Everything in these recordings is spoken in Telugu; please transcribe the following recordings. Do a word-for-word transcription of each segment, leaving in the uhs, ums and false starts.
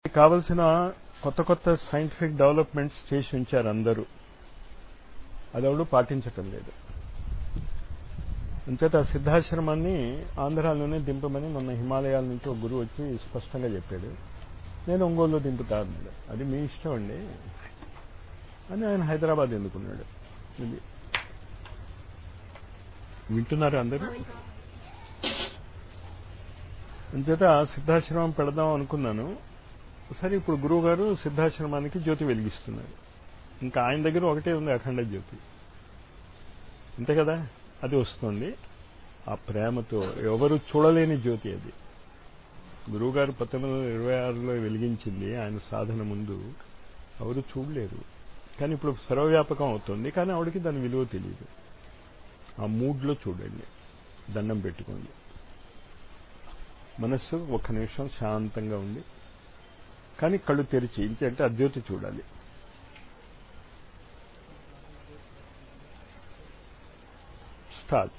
కావలసిన కొత్త కొత్త సైంటిఫిక్ డెవలప్మెంట్స్ చేసి ఉంచారు అందరూ, అదెవడు పాటించటం లేదు. అంచేత ఆ సిద్ధాశ్రమాన్ని ఆంధ్రాలోనే దింపమని మొన్న హిమాలయాల నుంచి ఒక గురువు వచ్చి స్పష్టంగా చెప్పాడు. నేను ఒంగోలులో దింపుతా అన్నాడు. అది మీ ఇష్టం అండి అని ఆయన హైదరాబాద్ ఎందుకున్నాడు. ఇది వింటున్నారు అందరూ. అంచేత సిద్ధాశ్రమం పెడదాం అనుకున్నాను. సరే, ఇప్పుడు గురువు గారు సిద్ధాశ్రమానికి జ్యోతి వెలిగిస్తున్నారు. ఇంకా ఆయన దగ్గర ఒకటే ఉంది, అఖండ జ్యోతి, అంతే కదా. అది వస్తుంది ఆ ప్రేమతో. ఎవరు చూడలేని జ్యోతి అది. గురువు గారు పంతొమ్మిది వందల ఇరవై ఆరులో వెలిగించింది ఆయన సాధన ముందు ఎవరు చూడలేరు. కానీ ఇప్పుడు సర్వవ్యాపకం అవుతుంది. కానీ ఆవిడకి దాని విలువ తెలియదు. ఆ మూడ్లో చూడండి, దండం పెట్టుకోండి, మనస్సు ఒక్క నిమిషం శాంతంగా ఉంది. కానీ కళ్ళు తెరిచి ఇంకంటే ఆ జ్యోతి చూడాలి. స్టార్ట్.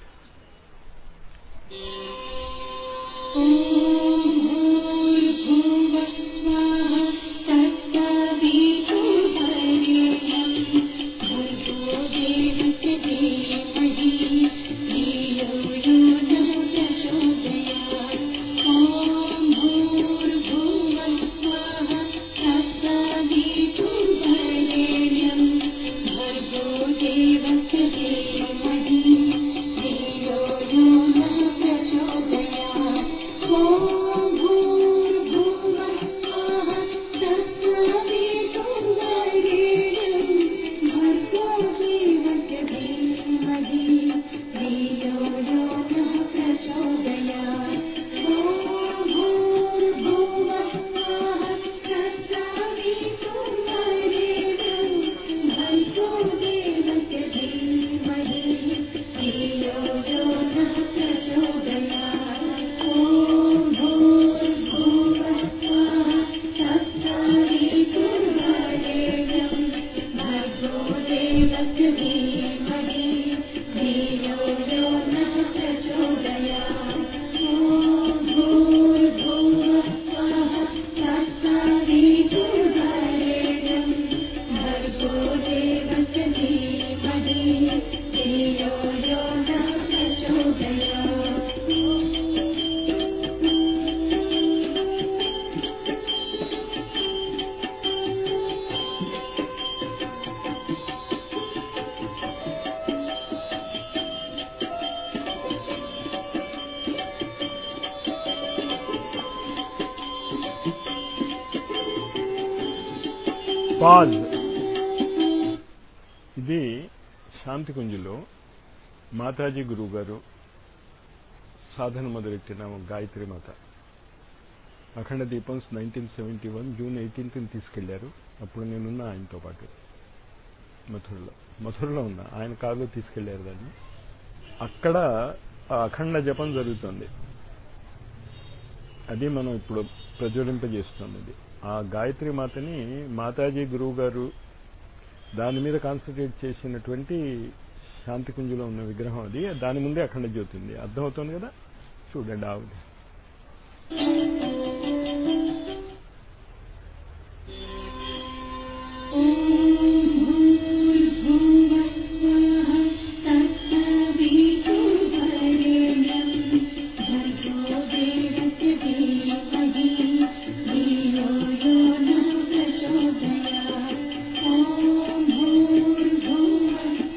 పాజ్. ఇది శాంతికుంజులో మాతాజీ గురువు గారు సాధన మొదలెట్టిన గాయత్రి మాత అఖండ దీపం nineteen seventy one June eighteenth తీసుకెళ్లారు. అప్పుడు నేనున్నా ఆయనతో పాటు మథురలో మథురలో ఉన్నా. ఆయన కారులో తీసుకెళ్లారు దాన్ని. అక్కడ ఆ అఖండ జపం జరుగుతుంది. అది మనం ఇప్పుడు ప్రజ్వలింపజేస్తున్నది. ఆ గాయత్రి మాతని మాతాజీ గురువు గారు దాని మీద కాన్సన్ట్రేట్ చేసినటువంటి శాంతికుంజులో ఉన్న విగ్రహం అది. దాని ముందే అఖండ జ్యోతి ఉంది. అర్థమవుతుంది కదా. చూడండి ఆవిడ.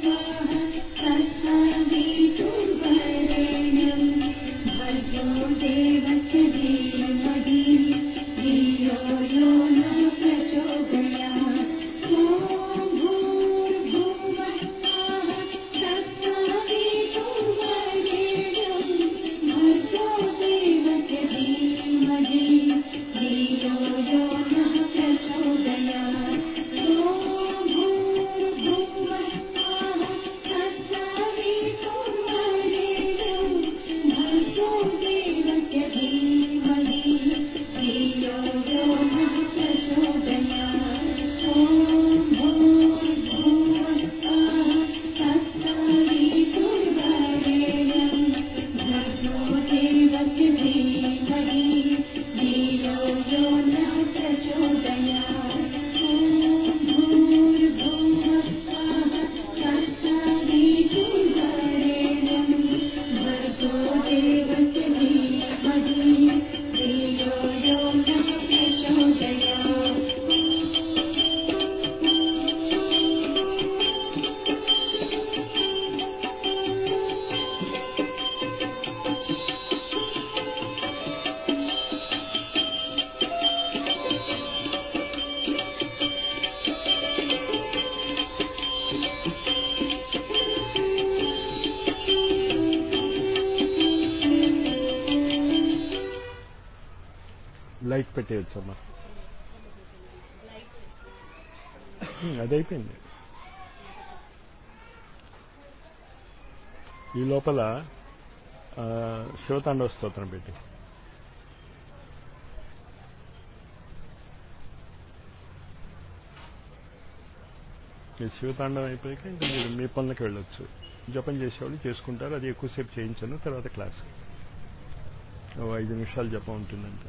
Thank you. లైట్ పెట్టేయచ్చమ్మా. అదైపోయింది. ఈ లోపల శివతాండవ స్తోత్రం పెట్టి శివతాండవం అయిపోయాక ఇంకా మీరు మీ పనులకి వెళ్ళొచ్చు. జపం చేసేవాళ్ళు చేసుకుంటారు. అది ఎక్కువసేపు చేయించను. తర్వాత క్లాస్ ఓ ఐదు నిమిషాలు జపం ఉంటుందంటే.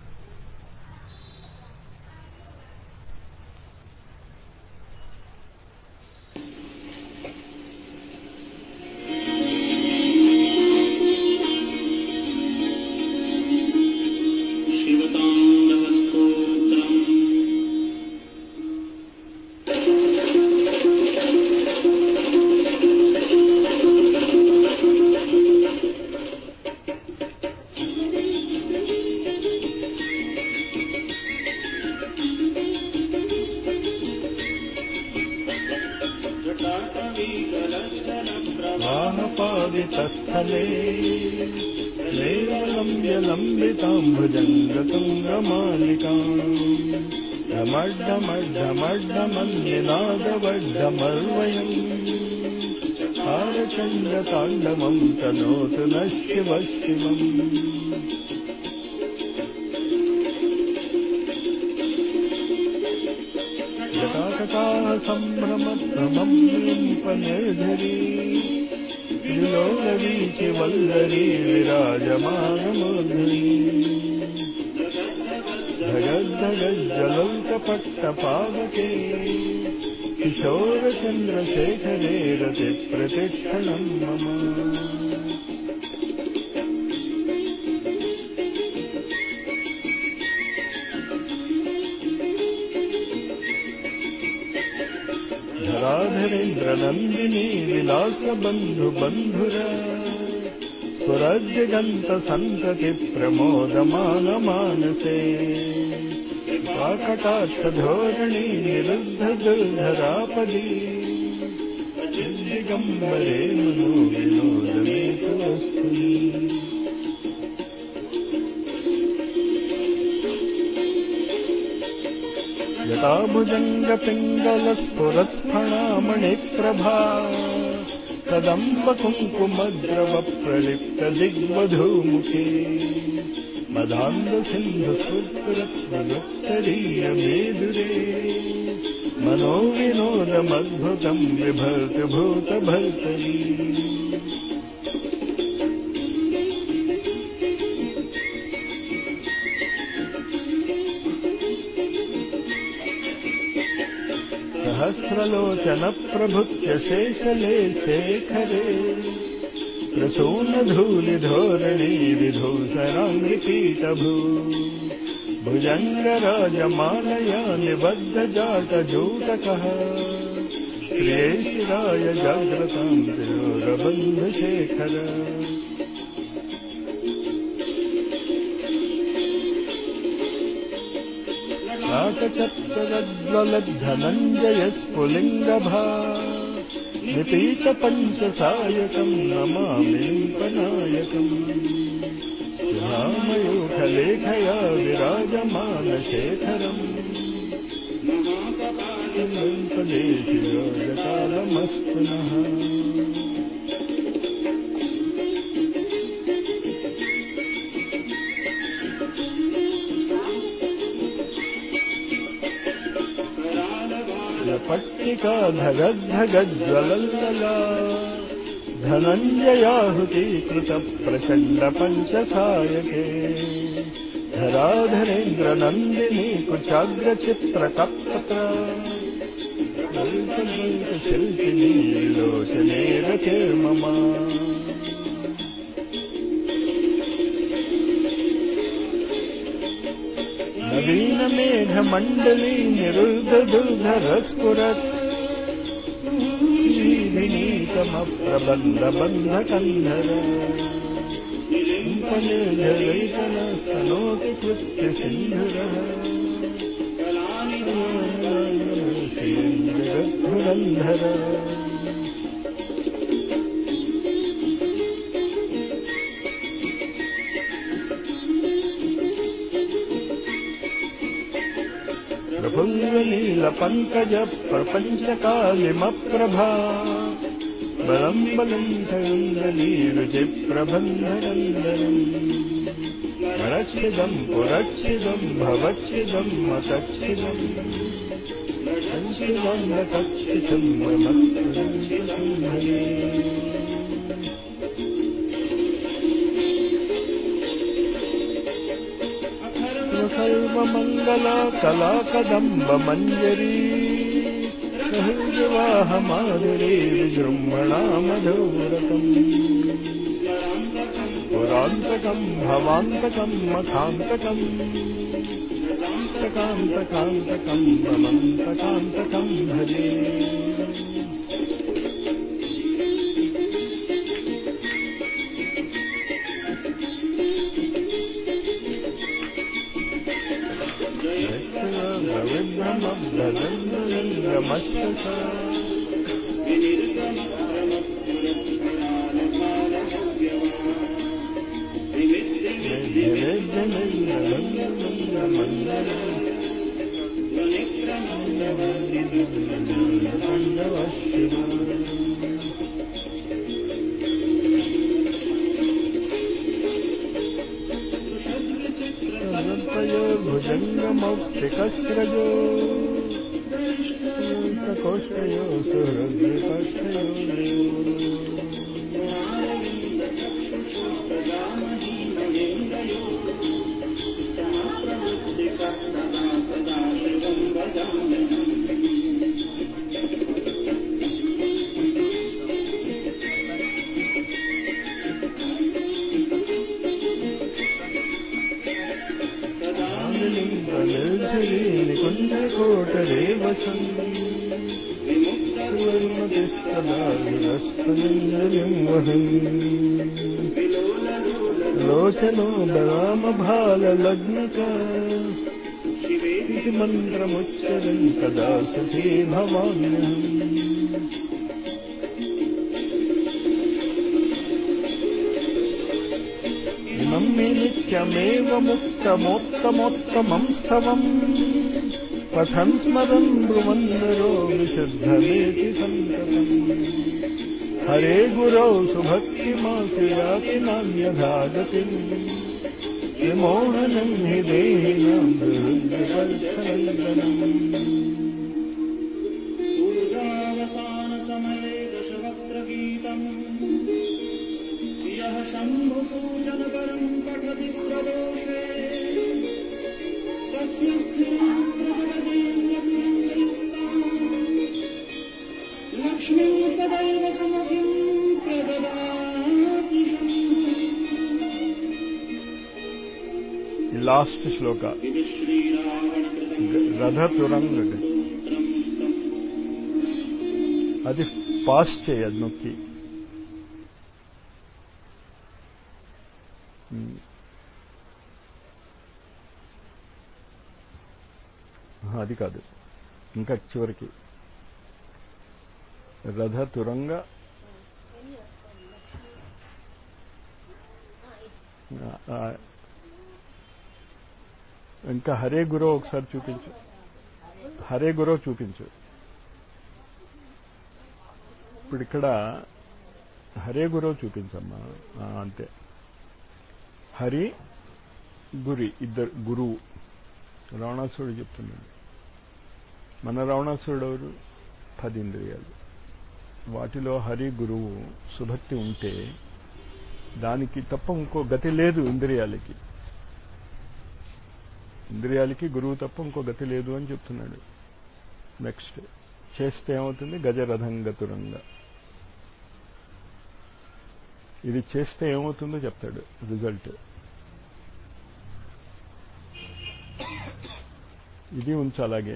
वाहपादितस्थले नैवलम्ब्य लम्बिताम्भुजङ्गतुङ्गमालिकाम् रमड्डमड्डमड्डमन्निनादवड्डमर्वयम् हारचण्डताण्डवम् तनोतु नः शिवः शिवम्. जटाकटाः सम्भ्रमभ्रमम्पनिर्झरी विलोलवीचि वल्लरी विराजमानमूर्ध्नि धगद्धगज्जलौकपट्टपावके किशोरचन्द्रशेखरे रतिप्रतिक्षणम् मम. धराधरेन्द्रनन्दिनी विलासबन्धुबन्धुर स्फुरद्दिगन्तसन्ततिप्रमोदमानमानसे काकटाक्षधोरणी निरुद्धदुर्धरापदी दिगम्बरे मनो विनोदमेतु वस्तुनि. जटाभुजङ्गपिङ्गलस्फुरस्फणामणिप्रभा कदम्बकुङ्कुमद्रवप्रलिप्तदिग्वधूमुखे मदान्धसिन्धुस्फुरत्वदुत्तरीयमेदुरे मनोविनोदमद्भुतम् विभर्तु भूतभर्तरी. सहस्रलोचनप्रभुत्य शेषले शेखरे प्रसूनधूलिधोरणी विधूसराङ्गिपीठभू भुजङ्गराजमालया निबद्धजाटजूटकः श्रियेशिराय जाग्रताम् त्रियोरबन्धुशेखर. शाकचक्रज्वलद्धनञ्जयस्फुलिङ्गभा निपीतपञ्चसायकम् नमामि लिम्पनायकम्. सुधामयूखलेखया विराजमानशेखरम् महाकपालमस्तु नः. पट्टिका धगद्धगज्ज्वलल्लला धनञ्जयाहुतीकृतप्रचण्डपञ्चसायके धराधरेन्द्रनन्दिनी कुचाग्रचित्रकपत्र शिल्पिनी लोचने रतिर्मम. नवीनमेघमण्डली निरुद्धदुर्धरस्फुरत् विनीतमप्रबन्धबन्धकन्धर लिम्पनिर्झरैतनस्तनोति कृत्यसिन्धुरः जगद्धुरन्धर. ప్రఫుల్ల నీల పంకజ ప్రపంచకాలిమప్రభా బలం బలం తరంగలీరుచి ప్రబంధరంగరం రక్షిదం పురక్షిదం భవక్షిదం మతక్షిదం సంక్షిదం నతక్షిదం మమక్షిదం భజే. సర్వమంగళ కళాకదంబ మంజరీ సహృజవాహ మాధురీ విజృంభణా మధురకం పురాంతకం భవాంతకం మఖాంతకం కాంతకాంతకాంతకం మమంతకాంతకం భజే. భుజంగమౌక్తికస్రజో కోష్టయో సుహృద్విపక్షయో నికుంజకోటరే వసన్ విముక్తవర్మతి సదా విరస్తనంజలిం వహన్ లోచనో బలామభాలలగ్నక ఇది మంత్రముచ్చరన్ కదా సుఖీ భవామ్యహం. ఇమం మే నిత్యమేవ ముక్తమోత్తమోత్తమం స్తవం పఠన్ స్మరన్ బ్రువన్నరో విశుద్ధమేతి సంతతం. హరే గురౌ సుభక్తిమాసి యాతి నాన్యథా గతిం విమోహనం హి దేహినాం బృహద్విపల్సనందనం. పూజావసాన సమయే దశవక్త్రగీతం యః శంభు పూజన పరం పఠతి ప్రదోషే తస్య లక్ష్మీ సదైవ సుమతిం ప్రదదాతి. లాస్ట్ శ్లోక రథతురంగ అది పాస్ చేయదు నొక్కి. అది కాదు, ఇంకా చివరికి రథతురంగ ఇంకా హరే గురో ఒకసారి చూపించు, హరే గురో చూపించు. ఇప్పుడు ఇక్కడ హరే గురో చూపించమ్మా. అంతే, హరి గురి ఇద్దరు గురువు. రావణాసురుడు చెప్తున్నాడు. మన రావణాసురుడు ఎవరు? పది ఇంద్రియాలు. వాటిలో హరి గురువు సుభక్తి ఉంటే దానికి తప్ప ఇంకో గతి లేదు. ఇంద్రియాలకి ఇంద్రియాలకి గురువు తప్ప ఇంకో గతి లేదు అని చెప్తున్నాడు. నెక్స్ట్ చేస్తే ఏమవుతుంది? గజరథంగతురంగ. ఇది చేస్తే ఏమవుతుందో చెప్తాడు రిజల్ట్. ఇది ఉంచు అలాగే.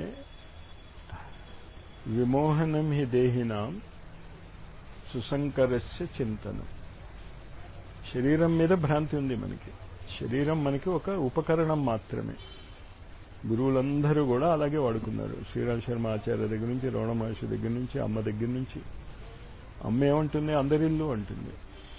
విమోహనం హి దేహినాం సుసంకరస్య చింతనం. శరీరం మీద భ్రాంతి ఉంది మనకి. శరీరం మనకి ఒక ఉపకరణం మాత్రమే. గురువులందరూ కూడా అలాగే వాడుకున్నారు. శ్రీరామ్ శర్మ ఆచార్య దగ్గర నుంచి, రమణ మహర్షి దగ్గర నుంచి, అమ్మ దగ్గర నుంచి. అమ్మ ఏమంటుంది? అందరిల్లు అంటుంది.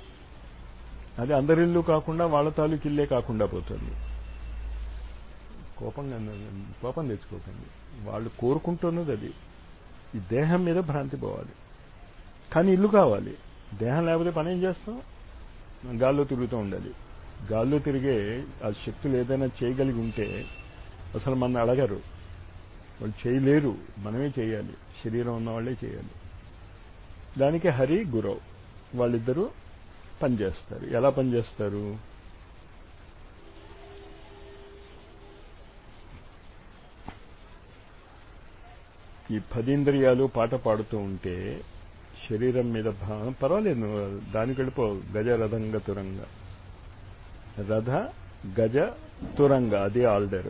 అది అందరిల్లు కాకుండా వాళ్ళ తాలూకు ఇల్లే కాకుండా పోతుంది. కోపంగా కోపం తెచ్చుకోకండి. వాళ్ళు కోరుకుంటున్నది అది. ఈ దేహం మీద భ్రాంతి పోవాలి, కానీ ఇల్లు కావాలి. దేహం లేకపోతే పని ఏం చేస్తాం? గాల్లో తిరుగుతూ ఉండాలి. గాల్లో తిరిగే ఆ శక్తులు ఏదైనా చేయగలిగి ఉంటే అసలు మన అడగరు, వాళ్ళు చేయలేరు, మనమే చేయాలి. శరీరం ఉన్న వాళ్ళే చేయాలి. దానికి హరి గురవ్ వాళ్ళిద్దరూ పనిచేస్తారు. ఎలా పనిచేస్తారు? ఈ పదీంద్రియాలు పాట పాడుతూ ఉంటే శరీరం మీద భావం పర్వాలేదు, నువ్వు దానికి వెళ్ళిపో. గజ రథంగ తురంగ, రథ గజ తురంగ, అది ఆర్డర్.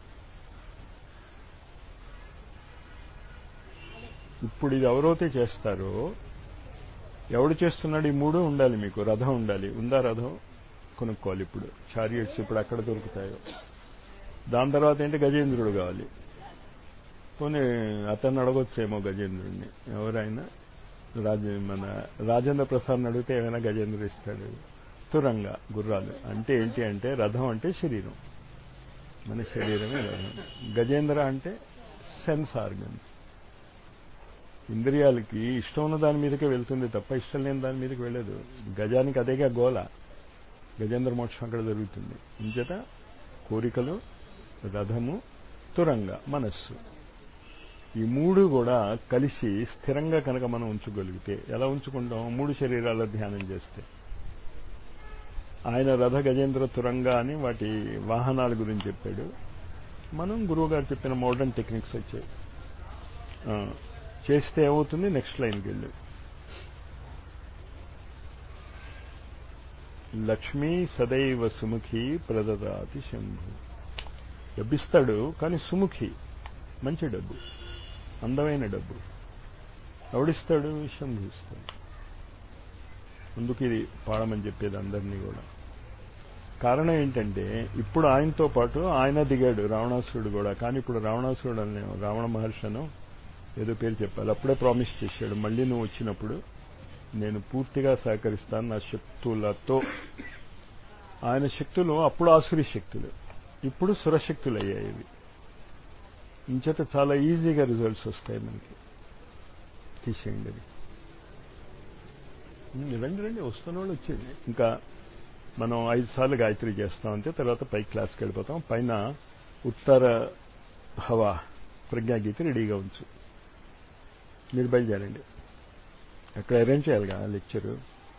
ఇప్పుడు ఇది ఎవరైతే చేస్తారో, ఎవడు చేస్తున్నాడు? ఈ మూడు ఉండాలి మీకు. రథం ఉండాలి. ఉందా రథం? కొనుక్కోవాలి. ఇప్పుడు చారియట్స్ ఇప్పుడు అక్కడ దొరుకుతాయో. దాని తర్వాత ఏంటి? గజేంద్రుడు కావాలి. పోనీ అతన్ని అడగొచ్చేమో గజేంద్రుడిని. ఎవరైనా రాజ మన రాజేంద్ర ప్రసాద్ని అడిగితే ఏమైనా గజేంద్రుడు ఇస్తాడు. తురంగ గుర్రాలు అంటే ఏంటి అంటే, రథం అంటే శరీరం, మన శరీరమే రథం. గజేంద్ర అంటే సెన్స్ ఆర్గన్స్. ఇంద్రియాలకి ఇష్టం ఉన్న దాని మీదకే వెళ్తుంది తప్ప ఇష్టం లేని దాని మీదకి వెళ్ళదు. గజానికి అదేగా గోల. గజేంద్ర మోక్షం అక్కడ జరుగుతుంది. ఇంచేత కోరికలు, రథము, తురంగ మనస్సు, ఈ మూడు కూడా కలిసి స్థిరంగా కనుక మనం ఉంచుగలిగితే, ఎలా ఉంచుకుంటాం? మూడు శరీరాల ధ్యానం చేస్తే. ఆయన రథ గజేంద్ర తురంగ అని వాటి వాహనాల గురించి చెప్పాడు. మనం గురువు గారు చెప్పిన మోడర్న్ టెక్నిక్స్ వచ్చాయి. చేస్తే ఏమవుతుంది? నెక్స్ట్ లైన్కి వెళ్ళు. లక్ష్మీ సదైవ సుముఖి ప్రదదాతి శంభు. డబ్బిస్తాడు, కానీ సుముఖి, మంచి డబ్బు, అందమైన డబ్బు. ఎవడిస్తాడు? శంభు ఇస్తాడు. అందుకు ఇది పాడమని చెప్పేది అందరినీ కూడా. కారణం ఏంటంటే, ఇప్పుడు ఆయనతో పాటు ఆయన దిగాడు, రావణాసురుడు కూడా. కానీ ఇప్పుడు రావణాసురుడు అనే రావణ మహర్షను ఏదో పేరు చెప్పాలి. అప్పుడే ప్రామిస్ చేశాడు, మళ్ళీ నువ్వు వచ్చినప్పుడు నేను పూర్తిగా సహకరిస్తాను నా శక్తులతో. ఆయన శక్తులు అప్పుడు ఆసురి శక్తులు, ఇప్పుడు సురశక్తులు అయ్యాయి. ఇవి ఇంచేత చాలా ఈజీగా రిజల్ట్స్ వస్తాయి మనకి. తీసేయండి అది. రండి రండి వస్తున్న వాళ్ళు వచ్చేది. ఇంకా మనం ఐదు సార్లు గాయత్రి చేస్తాం అంతే. తర్వాత పై క్లాస్కి వెళ్ళిపోతాం. పైన ఉత్తర హవా ప్రజ్ఞాగీత రెడీగా ఉంచు. మీరు బయలుదేరండి. అక్కడ అరేంజ్ చేయాలిగా లెక్చరు.